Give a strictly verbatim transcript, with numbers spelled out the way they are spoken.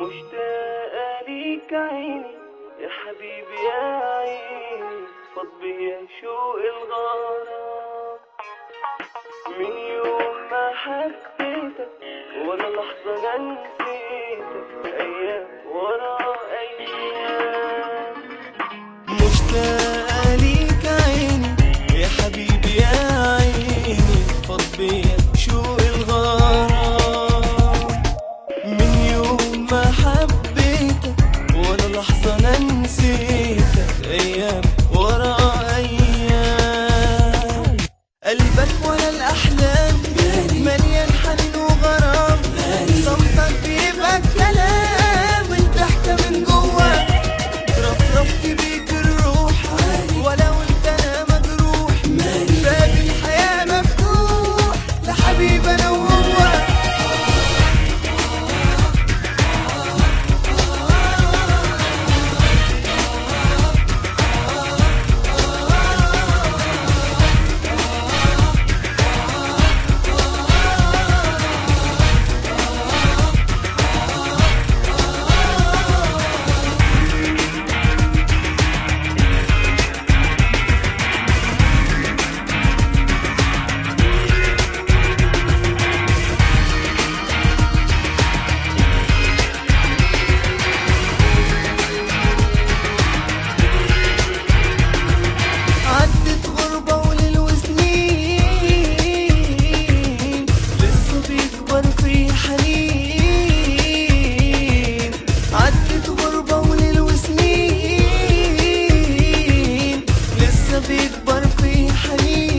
مشتاقة ليك عيني يا حبيبي يا عيني، فاض بيا شوق الغرام. من يوم ما حبيتك ولا لحظة أنا نسيتك، أيام ورا أيام. مشتاقة ليك عيني يا حبيبي يا عيني، فاض بيا شوق الغرام. من يوم ما حبيتك ولا لحظة أنا نسيتك، أيام ورا أيام. قلبك ولا الأحلام مليان حنين وغرام، صمتك بيبقى كلام والضحكة من جواك، رفرفت بيك الروح ولو انت انا مجروح، باب الحياة مفتوح لحبيب انا وهو. بيكبر في حنين